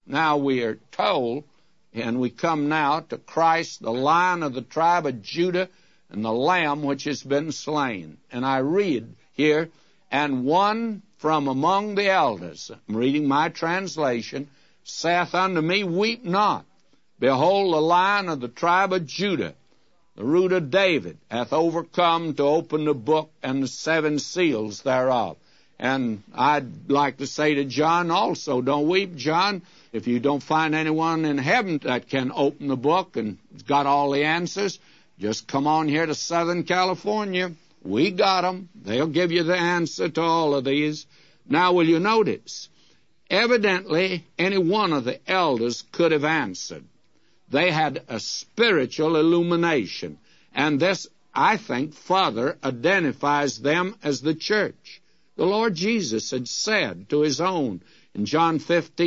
Now we are told, and we come now to Christ, the Lion of the tribe of Judah, and the Lamb which has been slain. And I read here, and one from among the elders, I'm reading my translation, saith unto me, Weep not. Behold, the Lion of the tribe of Judah, the root of David, hath overcome to open the book and the 7 seals thereof. And I'd like to say to John also, don't weep, John. If you don't find anyone in heaven that can open the book and got all the answers, just come on here to Southern California. We got them. They'll give you the answer to all of these. Now, will you notice? Evidently, any one of the elders could have answered. They had a spiritual illumination. And this, I think, further identifies them as the church. The Lord Jesus had said to his own in John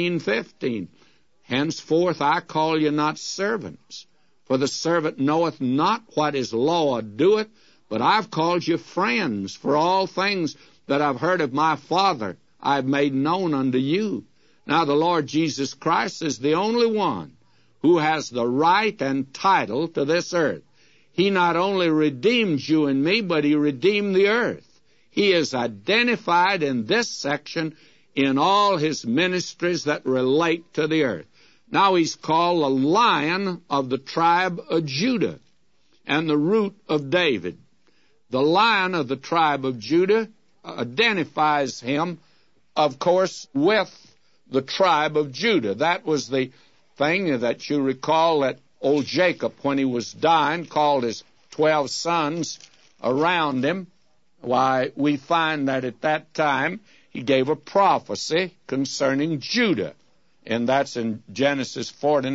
15:15, Henceforth I call you not servants, for the servant knoweth not what his Lord doeth, but I've called you friends, for all things that I've heard of my Father I've made known unto you. Now the Lord Jesus Christ is the only one who has the right and title to this earth. He not only redeemed you and me, but he redeemed the earth. He is identified in this section in all his ministries that relate to the earth. Now he's called the Lion of the tribe of Judah and the root of David. The Lion of the tribe of Judah identifies him, of course, with the tribe of Judah. That was the thing that you recall that old Jacob, when he was dying, called his 12 sons around him. Why, we find that at that time he gave a prophecy concerning Judah, and that's in Genesis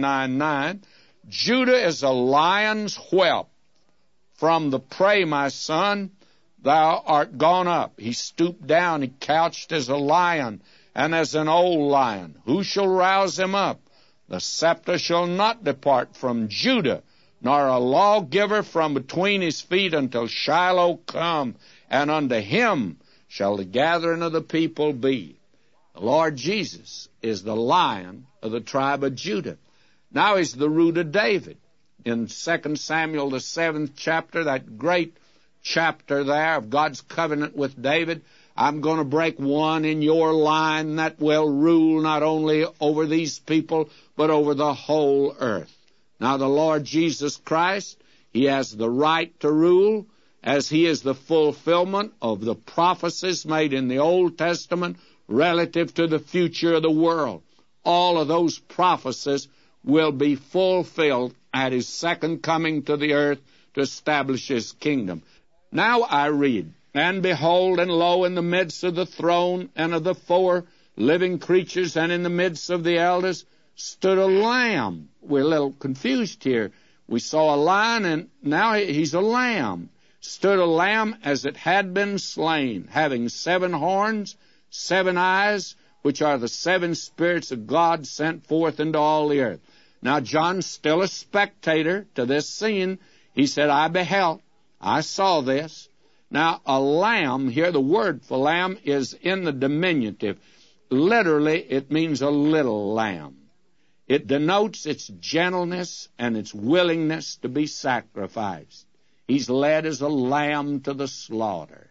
49:9. Judah is a lion's whelp. From the prey, my son, thou art gone up. He stooped down, he couched as a lion, and as an old lion. Who shall rouse him up? The scepter shall not depart from Judah, nor a lawgiver from between his feet until Shiloh come, and unto him shall the gathering of the people be. The Lord Jesus is the Lion of the tribe of Judah. Now he's the root of David. In 2 Samuel, the 7th chapter, that great chapter there of God's covenant with David, I'm going to break one in your line that will rule not only over these people, but over the whole earth. Now the Lord Jesus Christ, he has the right to rule, as he is the fulfillment of the prophecies made in the Old Testament relative to the future of the world. All of those prophecies will be fulfilled at his second coming to the earth to establish his kingdom. Now I read, And behold, and lo, in the midst of the throne and of the 4 living creatures, and in the midst of the elders, stood a lamb. We're a little confused here. We saw a lion, and now he's a lamb. Stood a lamb as it had been slain, having 7 horns, 7 eyes, which are the 7 spirits of God sent forth into all the earth. Now John's still a spectator to this scene. He said, I beheld, I saw this. Now a lamb, here the word for lamb is in the diminutive. Literally, it means a little lamb. It denotes its gentleness and its willingness to be sacrificed. He's led as a lamb to the slaughter.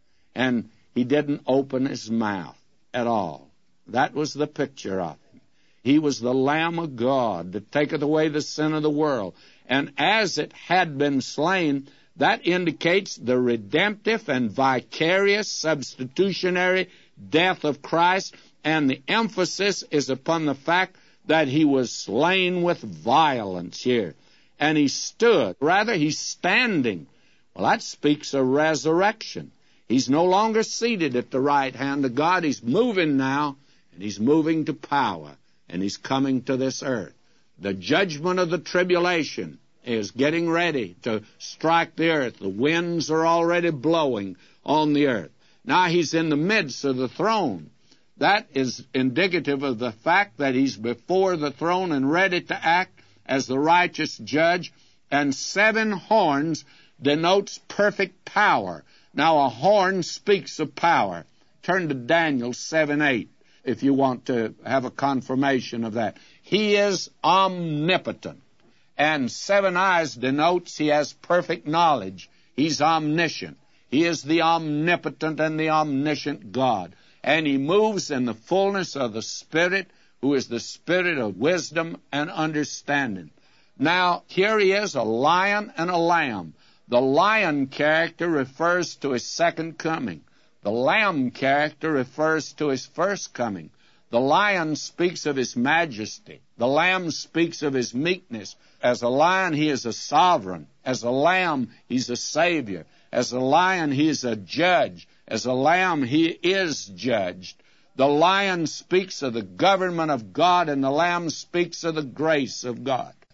And he didn't open his mouth at all. That was the picture of him. He was the Lamb of God that taketh away the sin of the world. And as it had been slain, that indicates the redemptive and vicarious substitutionary death of Christ. And the emphasis is upon the fact that he was slain with violence here. And he stood. Rather, he's standing. Well, that speaks of resurrection. He's no longer seated at the right hand of God. He's moving now, and he's moving to power, and he's coming to this earth. The judgment of the tribulation is getting ready to strike the earth. The winds are already blowing on the earth. Now he's in the midst of the throne. That is indicative of the fact that he's before the throne and ready to act as the righteous judge. And 7 horns denotes perfect power. Now a horn speaks of power. Turn to Daniel 7:8. if you want to have a confirmation of that. He is omnipotent. And 7 eyes denotes he has perfect knowledge. He's omniscient. He is the omnipotent and the omniscient God. And he moves in the fullness of the Spirit, who is the Spirit of wisdom and understanding. Now, here he is, a lion and a lamb. The lion character refers to his second coming. The lamb character refers to his first coming. The lion speaks of his majesty. The lamb speaks of his meekness. As a lion, he is a sovereign. As a lamb, he's a savior. As a lion, he is a judge. As a lamb, he is judged. The lion speaks of the government of God, and the lamb speaks of the grace of God.